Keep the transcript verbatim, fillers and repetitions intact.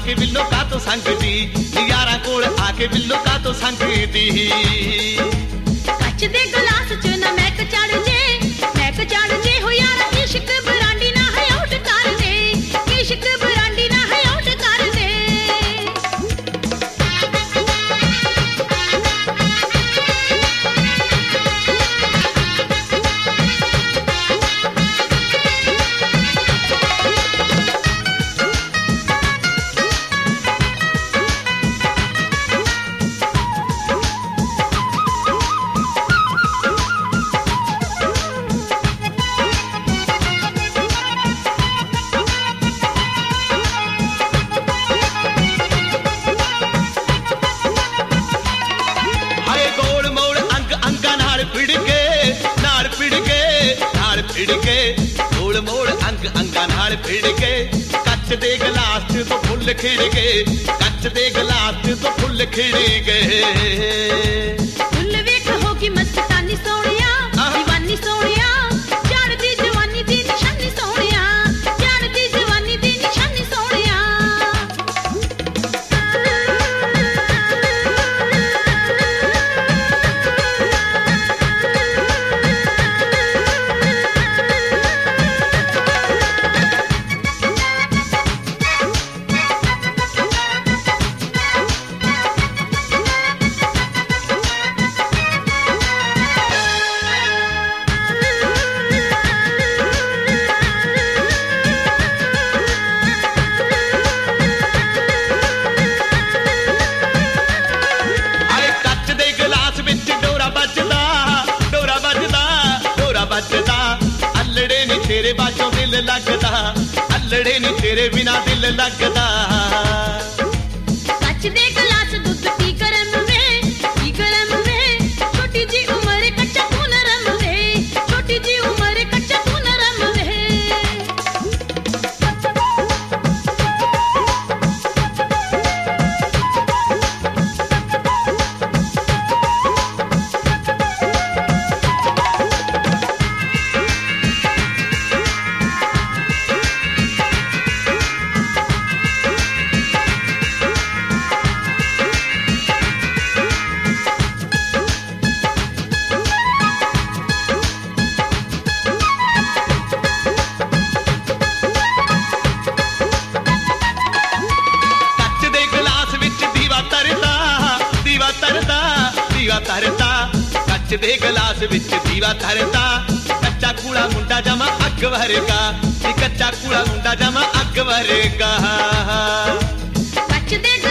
आके बिल्लो का तो संगदी, यारा कोल आके बिल्लो का तो संगदी। कच दे गिलास च ना मैक चढ़ जे, मैक चढ़ जे हो यारा, इश्क बरांडी ना है आउट कर दे, इश्क बरांडी ना है आउट कर दे। फिड़के गोल मोड़ अंग अंगा नाल फिड़के, कच दे गिलास च तो फुल खिड़ गए, कच दे गिलास च तो फुल खिड़ गए। फुल वेख होगी मस्तानी सोहणिया, दीवानी सोहणिया, चढ़दी जवानी दी निशानी सोहणिया, चढ़दी जवानी दी निशानी सोहणिया। तेरे बाजों दिल लगदा, अल्लड़े नी तेरे बिना दिल लगदा। कच दे गिलास दुध पी गरम वे, पी गरम वे, छोटी जी उम्र कच्चा तू नरम वे, छोटी जी उम्र कच्चा तू नरम वे। तरता कच दे गिलास विच दीवा तरता, कच्चा कूड़ा मुंडा जमा अग भरेगा, कच्चा कूड़ा मुंडा जमा अग भरेगा। कच दे